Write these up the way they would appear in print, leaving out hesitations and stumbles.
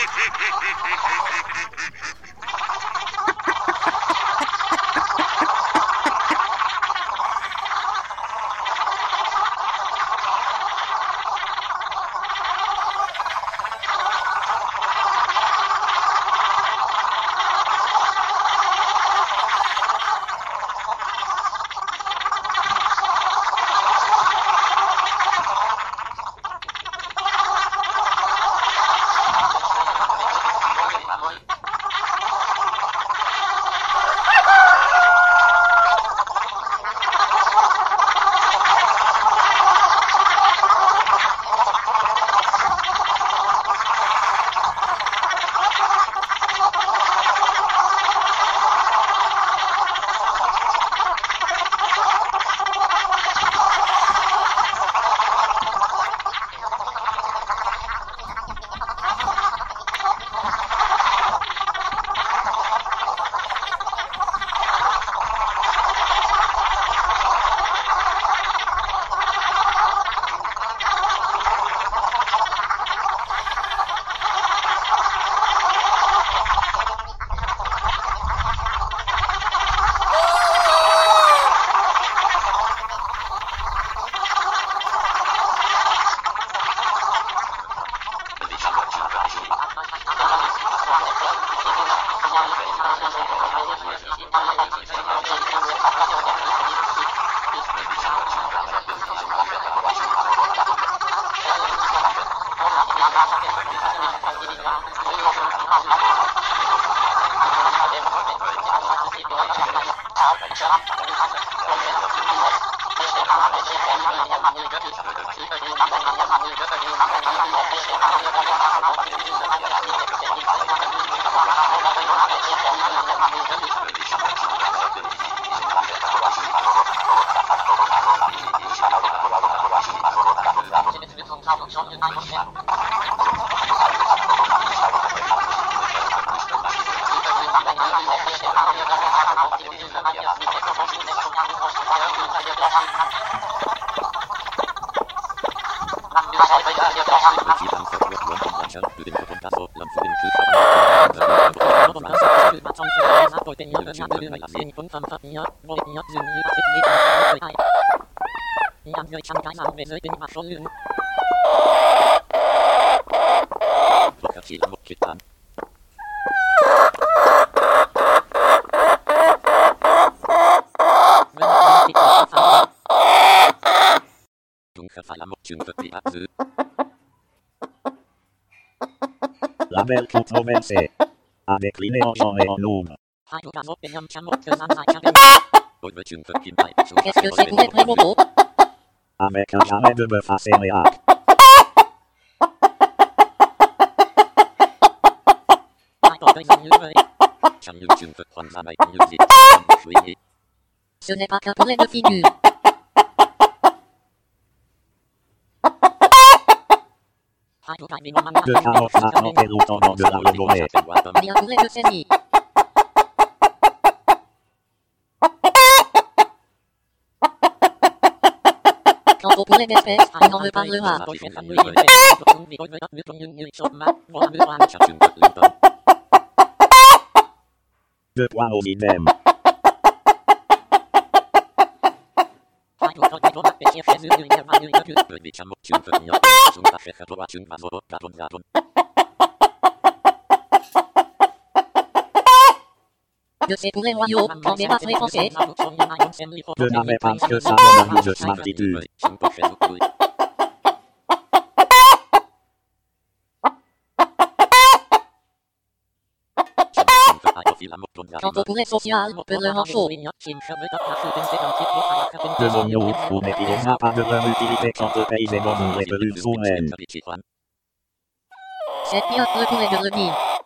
La belle coupe commençait à décliner en genre et en nombre. Qu'est-ce que c'est pour être très beau? Avec un jamais de bœuf à céréales. Ce n'est pas qu'un poulet de figure. De carottes à et l'autant de la renommée. Bien poulet de saisie. Quant au poulet d'espèce, on en reparlera. De poids au idem. De ces poulets royaux, en débatterait français. Je n'avais pas que ça mon ami de smartitude. Quant au poulet social, peu le manchot. De l'oignon, ou mais il n'a pas de bonne utilité quand le pays est bon et peluche souveraine. C'est bien le poulet de brebis.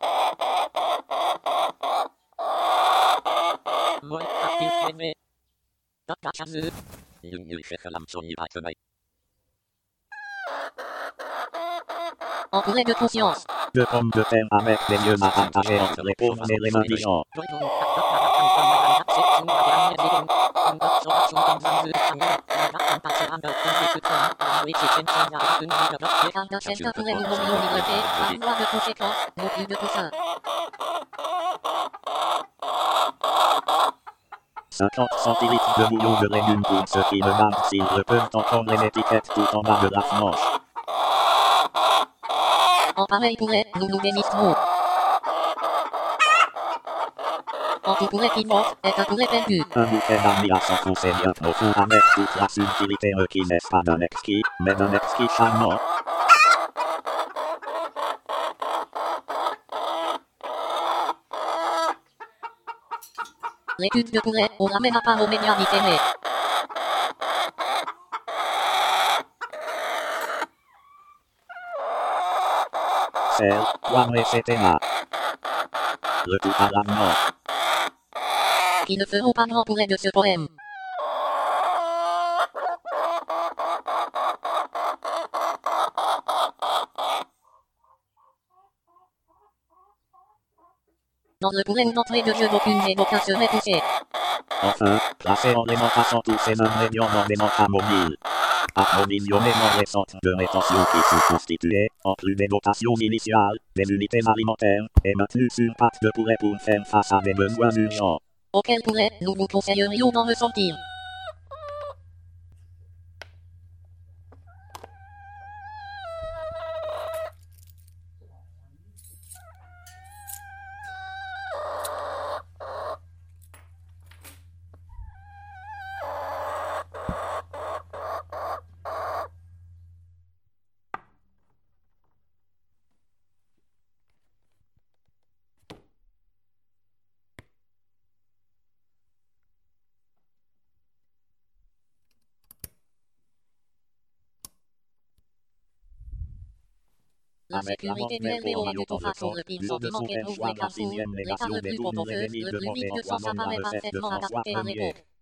En poulet de conscience. De pommes de terre avec des yeux à partager entre les pauvres et les indigents. restauration dans un jeu standard. La carte passera de les cartes d'un chef pourrait nous nommer liberté, par voie de conséquence, non plus de coussin. 50 centilitres de bouillon de légumes pour ceux qui demandent s'ils peuvent entendre l'étiquette tout en bas de la frange. En pareil pourrait, nous nous délisterons. En tout pourrait qui monte, est un pourrait perdu. Un bouquet d'amis à s'enfoncer bien profond avec toute la subtilité requise pas d'un exquis, mais d'un exquis charmant. L'étude de pourrait, on ramène à part aux médias différés. Sel, poivre, etc. Le tout à l'amant. Qui ne feront pas grand pourrait de ce poème. Dans le pourrait ou d'entrée de jeu d'aucune évocation serait touchée. Enfin, placez en les passant tous ces ingrédients dans des menthes mobiles. Approvisionner dans les centres de rétention qui sont constitués, en plus des dotations initiales, des unités alimentaires, et maintenues sur pattes de pourrait pour faire face à des besoins urgents. Auquel pourrait, nous vous conseillerions d'en ressortir. La sécurité du LVO a de toute façon le pire sentiment qu'éprouve les Carrefour, les cartes plus potentieuses, le plus vite que sans apparaît parfaitement adapté à l'époque.